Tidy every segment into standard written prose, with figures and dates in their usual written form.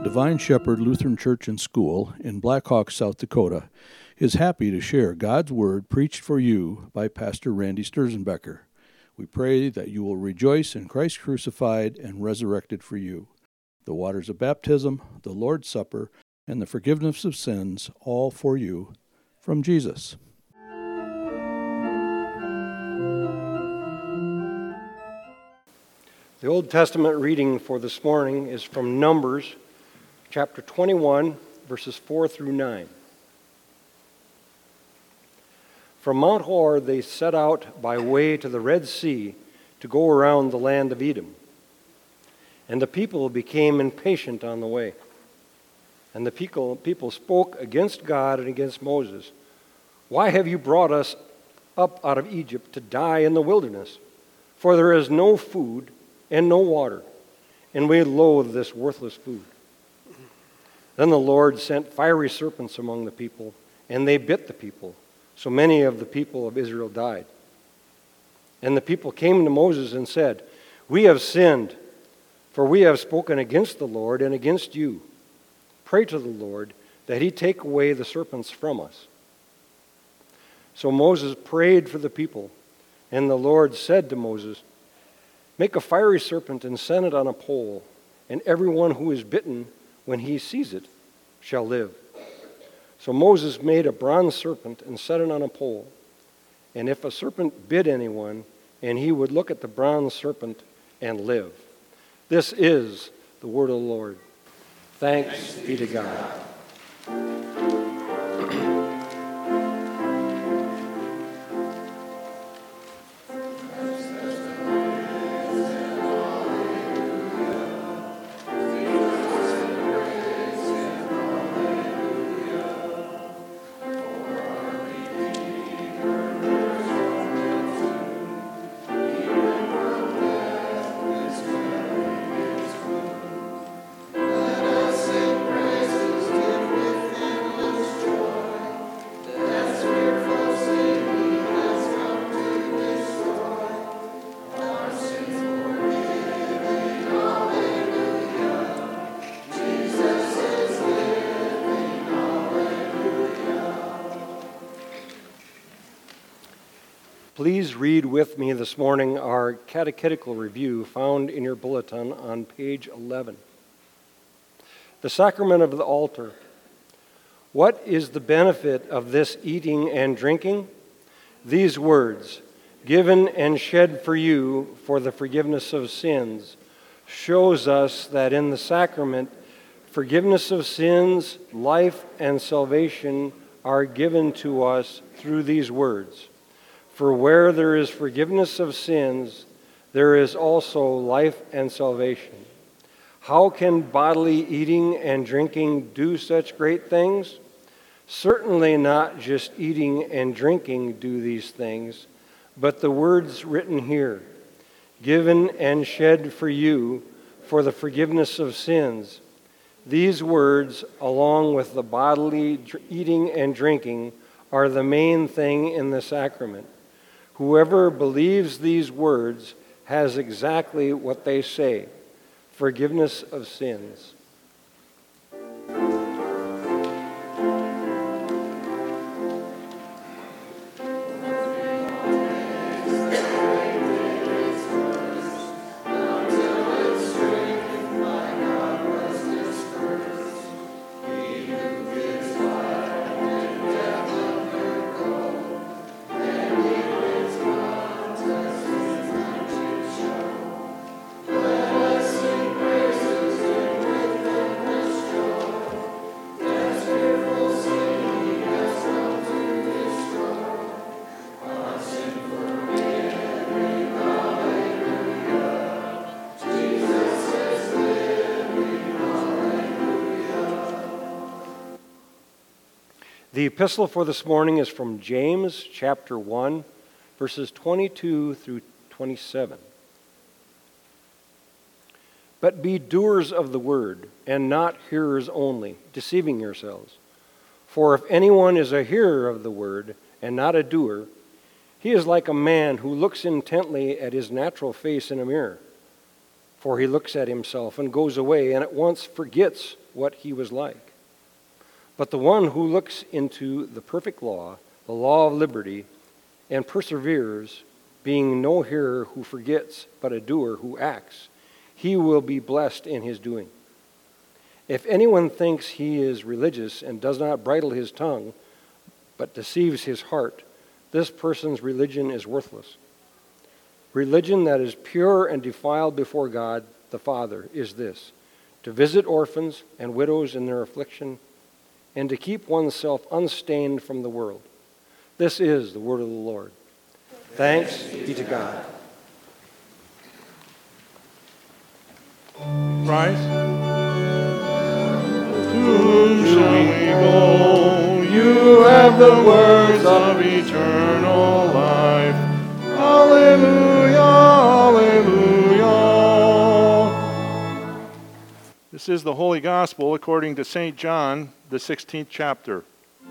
Divine Shepherd Lutheran Church and School in Black Hawk, South Dakota, is happy to share God's Word preached for you by Pastor Randy Sturzenbecker. We pray that you will rejoice in Christ crucified and resurrected for you. The waters of baptism, the Lord's Supper, and the forgiveness of sins, all for you, from Jesus. The Old Testament reading for this morning is from Numbers, chapter 21, verses 4 through 9. From Mount Hor they set out by way to the Red Sea to go around the land of Edom. And the people became impatient on the way. And the people spoke against God and against Moses. "Why have you brought us up out of Egypt to die in the wilderness? For there is no food and no water, and we loathe this worthless food." Then the Lord sent fiery serpents among the people, and they bit the people. So many of the people of Israel died. And the people came to Moses and said, "We have sinned, for we have spoken against the Lord and against you. Pray to the Lord that he take away the serpents from us." So Moses prayed for the people, and the Lord said to Moses, "Make a fiery serpent and set it on a pole, and everyone who is bitten, when he sees it, shall live." So Moses made a bronze serpent and set it on a pole. And if a serpent bit anyone, and he would look at the bronze serpent and live. This is the word of the Lord. Thanks be to God. Please read with me this morning our catechetical review found in your bulletin on page 11. The sacrament of the altar. What is the benefit of this eating and drinking? These words, "given and shed for you for the forgiveness of sins," shows us that in the sacrament, forgiveness of sins, life, and salvation are given to us through these words. For where there is forgiveness of sins, there is also life and salvation. How can bodily eating and drinking do such great things? Certainly not just eating and drinking do these things, but the words written here, "given and shed for you for the forgiveness of sins." These words, along with the bodily eating and drinking, are the main thing in the sacrament. Whoever believes these words has exactly what they say, forgiveness of sins. The epistle for this morning is from James chapter 1, verses 22 through 27. But be doers of the word, and not hearers only, deceiving yourselves. For if anyone is a hearer of the word, and not a doer, he is like a man who looks intently at his natural face in a mirror. For he looks at himself and goes away, and at once forgets what he was like. But the one who looks into the perfect law, the law of liberty, and perseveres, being no hearer who forgets, but a doer who acts, he will be blessed in his doing. If anyone thinks he is religious and does not bridle his tongue, but deceives his heart, this person's religion is worthless. Religion that is pure and defiled before God the Father is this: to visit orphans and widows in their affliction, and to keep oneself unstained from the world. This is the word of the Lord. Thanks be to God. Christ, to whom shall we go? You have the words of eternal life. Hallelujah, hallelujah. This is the Holy Gospel according to St. John, the 16th chapter.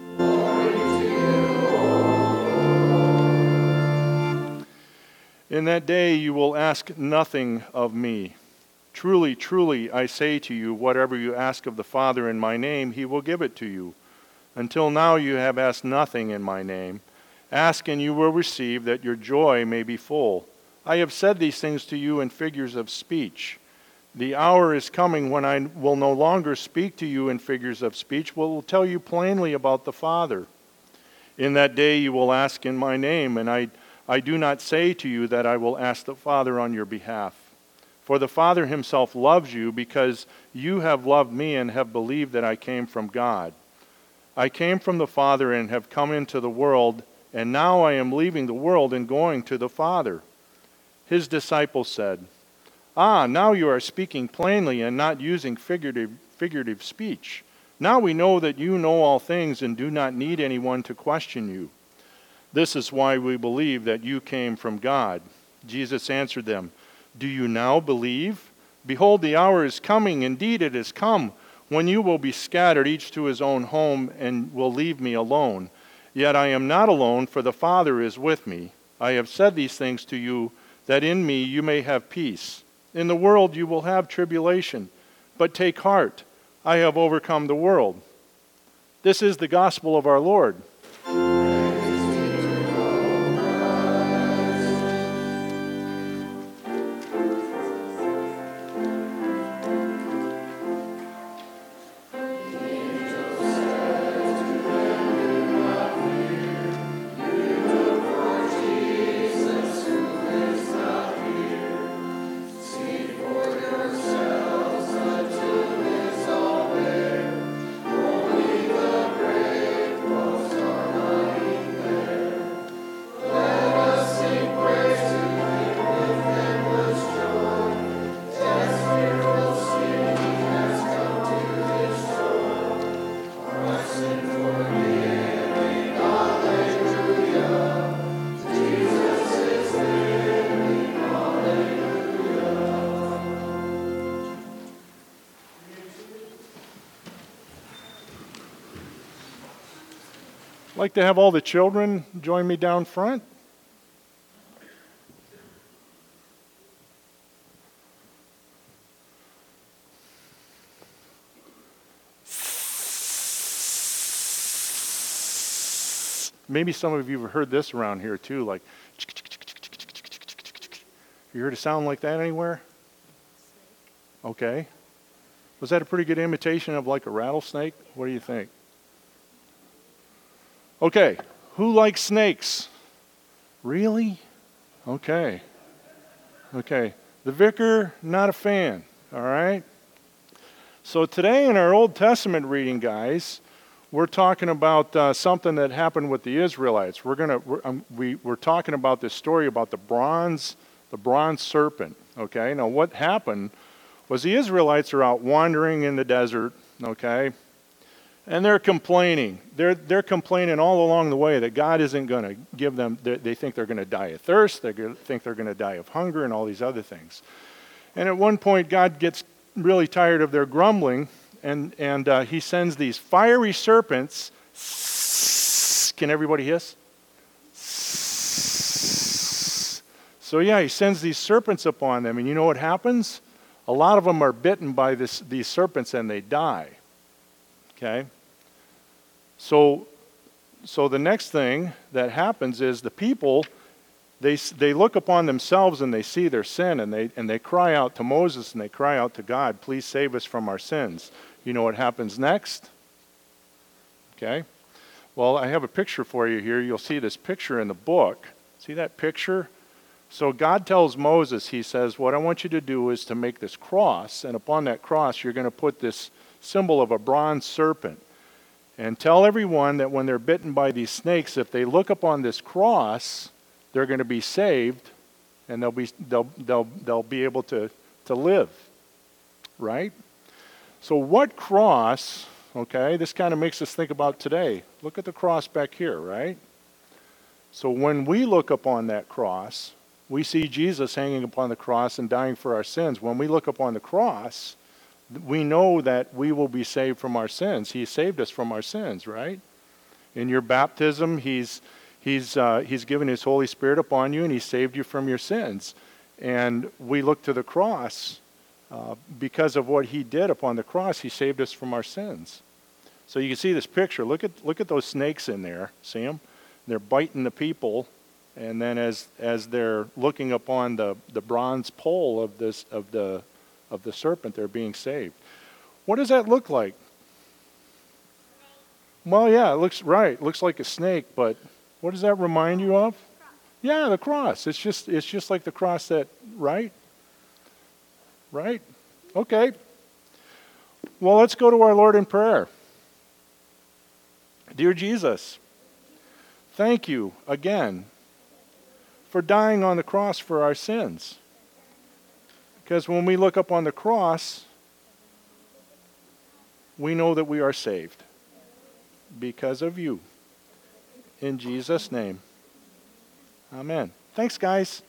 In that day you will ask nothing of me. Truly, truly, I say to you, whatever you ask of the Father in my name, he will give it to you. Until now you have asked nothing in my name. Ask and you will receive, that your joy may be full. I have said these things to you in figures of speech. The hour is coming when I will no longer speak to you in figures of speech, but will tell you plainly about the Father. In that day you will ask in my name, and I do not say to you that I will ask the Father on your behalf. For the Father himself loves you, because you have loved me and have believed that I came from God. I came from the Father and have come into the world, and now I am leaving the world and going to the Father. His disciples said, now you are speaking plainly and not using figurative speech. Now we know that you know all things and do not need anyone to question you. This is why we believe that you came from God. Jesus answered them, do you now believe? Behold, the hour is coming, indeed it is come, when you will be scattered each to his own home and will leave me alone. Yet I am not alone, for the Father is with me. I have said these things to you, that in me you may have peace. In the world you will have tribulation, but take heart, I have overcome the world. This is the gospel of our Lord. Like to have all the children join me down front? Maybe some of you have heard this around here too, like, you heard a sound like that anywhere? Okay. Was that a pretty good imitation of like a rattlesnake? What do you think? Okay, who likes snakes? Really? Okay. The vicar, not a fan, all right? So today in our Old Testament reading, guys, we're talking about something that happened with the Israelites. We're talking about this story about the bronze serpent, okay? Now what happened was the Israelites are out wandering in the desert, okay? And they're complaining. They're complaining all along the way that God isn't going to give them, they think they're going to die of thirst, they think they're going to die of hunger and all these other things. And at one point, God gets really tired of their grumbling, and he sends these fiery serpents. Can everybody hiss? So yeah, he sends these serpents upon them, and you know what happens? a lot of them are bitten by these serpents and they die. Okay? So the next thing that happens is the people, they look upon themselves and they see their sin and they cry out to Moses and they cry out to God, please save us from our sins. You know what happens next? Okay? Well, I have a picture for you here. You'll see this picture in the book. See that picture? So God tells Moses, he says, what I want you to do is to make this cross, and upon that cross you're going to put this symbol of a bronze serpent. And tell everyone that when they're bitten by these snakes, if they look upon this cross, they're going to be saved, and they'll be able to live. Right? So what cross, okay, this kind of makes us think about today. Look at the cross back here, right? So when we look upon that cross, we see Jesus hanging upon the cross and dying for our sins. When we look upon the cross, we know that we will be saved from our sins. He saved us from our sins, right? In your baptism, He's given His Holy Spirit upon you, and He saved you from your sins. And we look to the cross because of what He did upon the cross. He saved us from our sins. So you can see this picture. Look at those snakes in there. See them? They're biting the people. And then as they're looking upon the bronze pole of the serpent, they're being saved. What does that look like? Well, yeah, it looks right. It looks like a snake, but what does that remind you of? Yeah, the cross. It's just like the cross that, right? Right? Okay. Well, let's go to our Lord in prayer. Dear Jesus, thank you again for dying on the cross for our sins. Because when we look up on the cross, we know that we are saved because of you. In Jesus' name. Amen. Thanks, guys.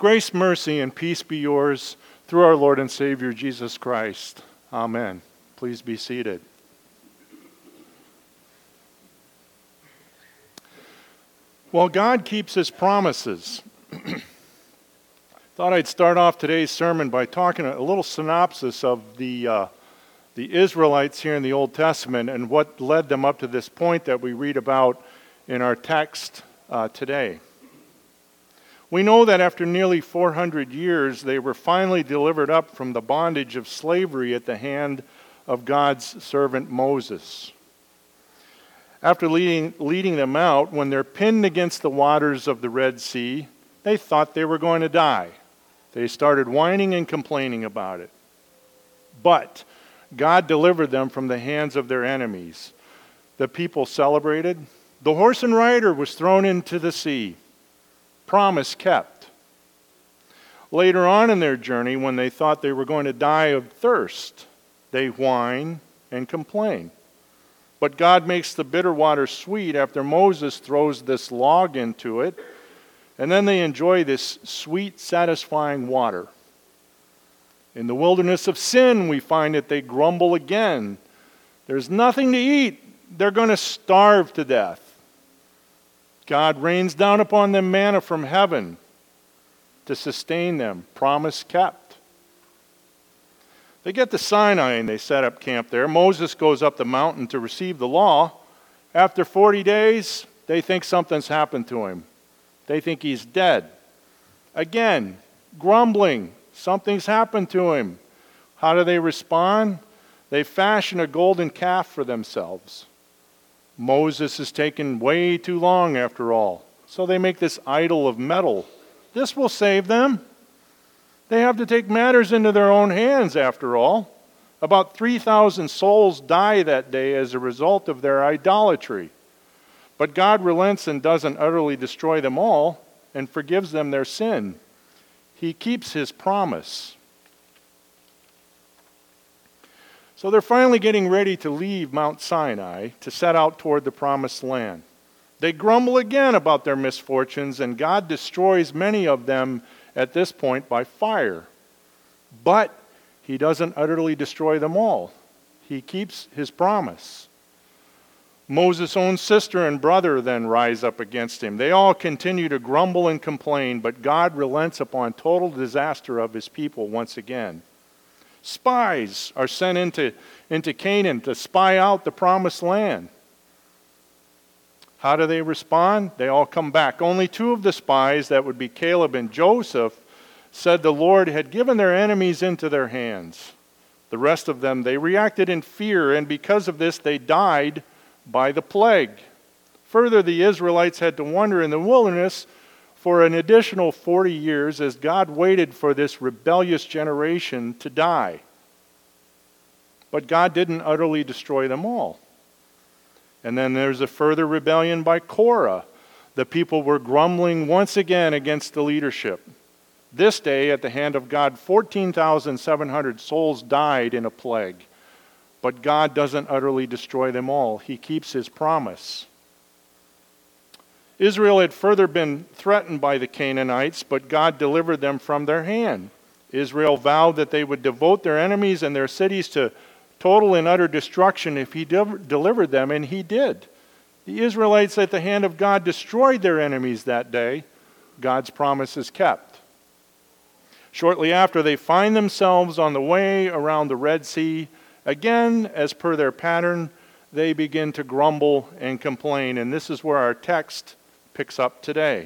Grace, mercy, and peace be yours through our Lord and Savior Jesus Christ. Amen. Please be seated. Well, God keeps his promises. Thought I'd start off today's sermon by talking a little synopsis of the Israelites here in the Old Testament and what led them up to this point that we read about in our text today. We know that after nearly 400 years, they were finally delivered up from the bondage of slavery at the hand of God's servant Moses. After leading them out, when they're pinned against the waters of the Red Sea, they thought they were going to die. They started whining and complaining about it. But God delivered them from the hands of their enemies. The people celebrated. The horse and rider was thrown into the sea. Promise kept. Later on in their journey, when they thought they were going to die of thirst, they whine and complain. But God makes the bitter water sweet after Moses throws this log into it, and then they enjoy this sweet, satisfying water. In the wilderness of sin, we find that they grumble again. There's nothing to eat. They're going to starve to death. God rains down upon them manna from heaven to sustain them. Promise kept. They get to Sinai and they set up camp there. Moses goes up the mountain to receive the law. After 40 days, they think something's happened to him. They think he's dead. Again, grumbling. Something's happened to him. How do they respond? They fashion a golden calf for themselves. Moses is taking way too long after all. So they make this idol of metal. This will save them. They have to take matters into their own hands, after all. About 3,000 souls die that day as a result of their idolatry. But God relents and doesn't utterly destroy them all and forgives them their sin. He keeps his promise. So they're finally getting ready to leave Mount Sinai to set out toward the promised land. They grumble again about their misfortunes, and God destroys many of them at this point by fire. But he doesn't utterly destroy them all. He keeps his promise. Moses' own sister and brother then rise up against him. They all continue to grumble and complain, but God relents upon total disaster of his people once again. Spies are sent into Canaan to spy out the promised land. How do they respond? They all come back. Only two of the spies, that would be Caleb and Joseph, said the Lord had given their enemies into their hands. The rest of them, they reacted in fear, and because of this, they died by the plague. Further, the Israelites had to wander in the wilderness for an additional 40 years as God waited for this rebellious generation to die. But God didn't utterly destroy them all. And then there's a further rebellion by Korah. The people were grumbling once again against the leadership. This day, at the hand of God, 14,700 souls died in a plague. But God doesn't utterly destroy them all. He keeps his promise. Israel had further been threatened by the Canaanites, but God delivered them from their hand. Israel vowed that they would devote their enemies and their cities to total and utter destruction if he delivered them, and he did. The Israelites at the hand of God destroyed their enemies that day. God's promise is kept. Shortly after, they find themselves on the way around the Red Sea. Again, as per their pattern, they begin to grumble and complain, and this is where our text picks up today.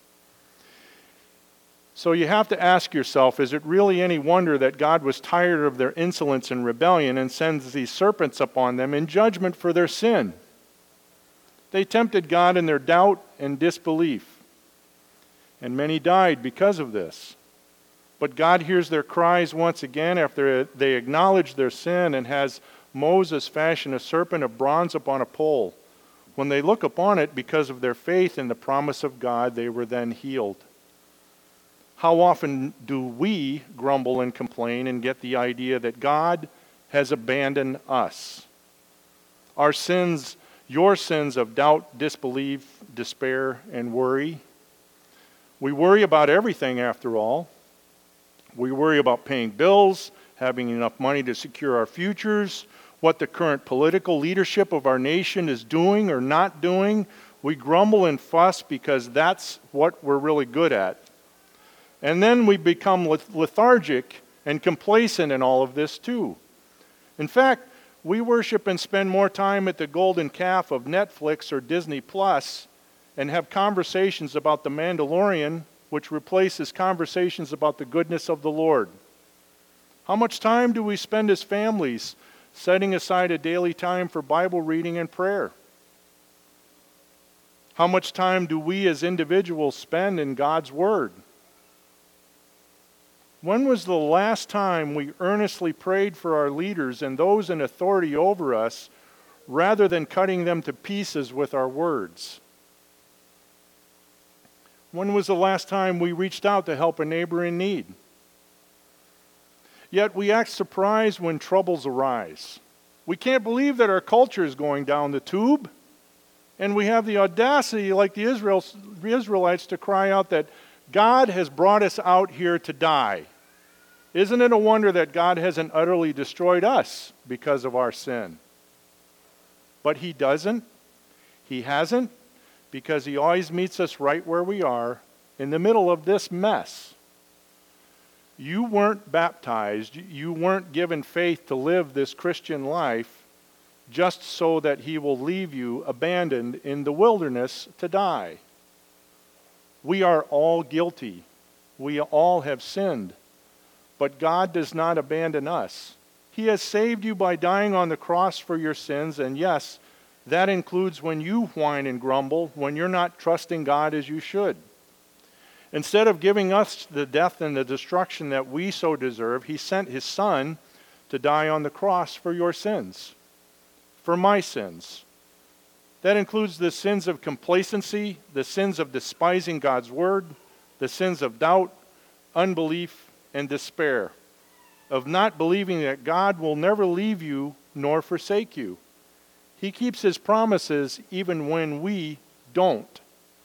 So you have to ask yourself, is it really any wonder that God was tired of their insolence and rebellion and sends these serpents upon them in judgment for their sin? They tempted God in their doubt and disbelief, and many died because of this. But God hears their cries once again after they acknowledge their sin and has Moses fashion a serpent of bronze upon a pole. When they look upon it, because of their faith in the promise of God, they were then healed. How often do we grumble and complain and get the idea that God has abandoned us? Our sins, your sins of doubt, disbelief, despair, and worry. We worry about everything, after all. We worry about paying bills, having enough money to secure our futures, what the current political leadership of our nation is doing or not doing. We grumble and fuss because that's what we're really good at. And then we become lethargic and complacent in all of this too. In fact, we worship and spend more time at the golden calf of Netflix or Disney Plus and have conversations about The Mandalorian, which replaces conversations about the goodness of the Lord. How much time do we spend as families setting aside a daily time for Bible reading and prayer? How much time do we as individuals spend in God's Word? When was the last time we earnestly prayed for our leaders and those in authority over us rather than cutting them to pieces with our words? When was the last time we reached out to help a neighbor in need? Yet we act surprised when troubles arise. We can't believe that our culture is going down the tube, and we have the audacity, like the Israelites, to cry out that God has brought us out here to die. Isn't it a wonder that God hasn't utterly destroyed us because of our sin? But He doesn't. He hasn't, because He always meets us right where we are, in the middle of this mess. You weren't baptized, you weren't given faith to live this Christian life just so that He will leave you abandoned in the wilderness to die. We are all guilty. We all have sinned. But God does not abandon us. He has saved you by dying on the cross for your sins, and yes, that includes when you whine and grumble, when you're not trusting God as you should. Instead of giving us the death and the destruction that we so deserve, He sent His Son to die on the cross for your sins, for my sins. That includes the sins of complacency, the sins of despising God's Word, the sins of doubt, unbelief, and despair, of not believing that God will never leave you nor forsake you. He keeps His promises even when we don't.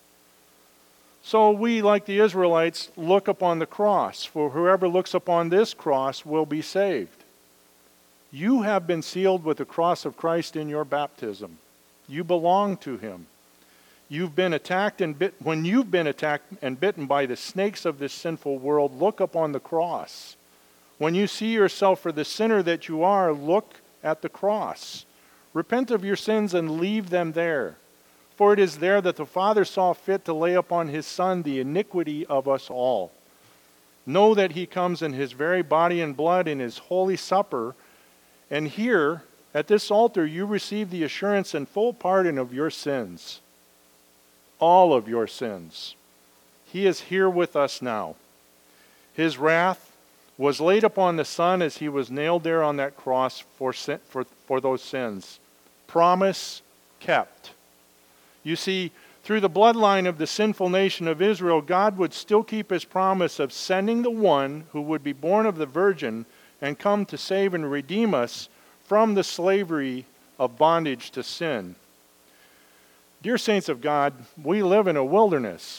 So we, like the Israelites, look upon the cross, for whoever looks upon this cross will be saved. You have been sealed with the cross of Christ in your baptism. You belong to Him. You've been attacked and when you've been attacked and bitten by the snakes of this sinful world, look upon the cross. When you see yourself for the sinner that you are, look at the cross. Repent of your sins and leave them there. For it is there that the Father saw fit to lay upon His Son the iniquity of us all. Know that He comes in His very body and blood in His holy supper, and here, at this altar, you receive the assurance and full pardon of your sins. All of your sins. He is here with us now. His wrath was laid upon the Son as He was nailed there on that cross for those sins. Promise kept. You see, through the bloodline of the sinful nation of Israel, God would still keep His promise of sending the one who would be born of the Virgin and come to save and redeem us from the slavery of bondage to sin. Dear saints of God, we live in a wilderness.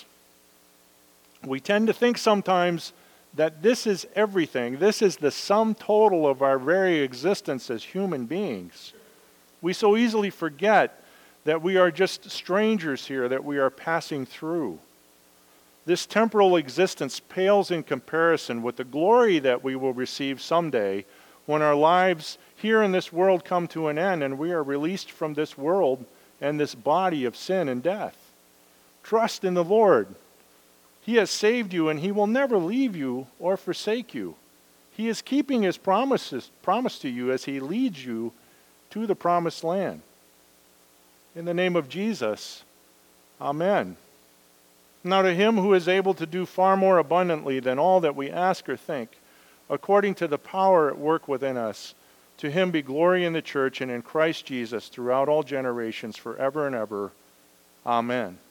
We tend to think sometimes that this is everything. This is the sum total of our very existence as human beings. We so easily forget that we are just strangers here, that we are passing through. This temporal existence pales in comparison with the glory that we will receive someday when our lives here in this world come to an end and we are released from this world and this body of sin and death. Trust in the Lord. He has saved you, and He will never leave you or forsake you. He is keeping His promise to you as He leads you to the promised land. In the name of Jesus, amen. Now to Him who is able to do far more abundantly than all that we ask or think, according to the power at work within us, to Him be glory in the church and in Christ Jesus throughout all generations, forever and ever. Amen.